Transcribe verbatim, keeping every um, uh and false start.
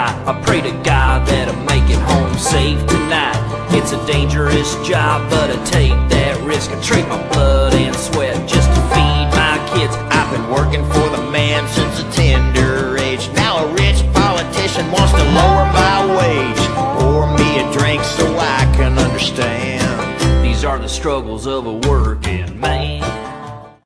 fight. I pray to God that I make it home safe tonight. It's a dangerous job, but I take that risk. I trade my blood and sweat just to feed my kids. I've been working for the man since a tender age. Now a rich politician wants to lower my wage. Pour me a drink so I can understand. These are the struggles of a working man.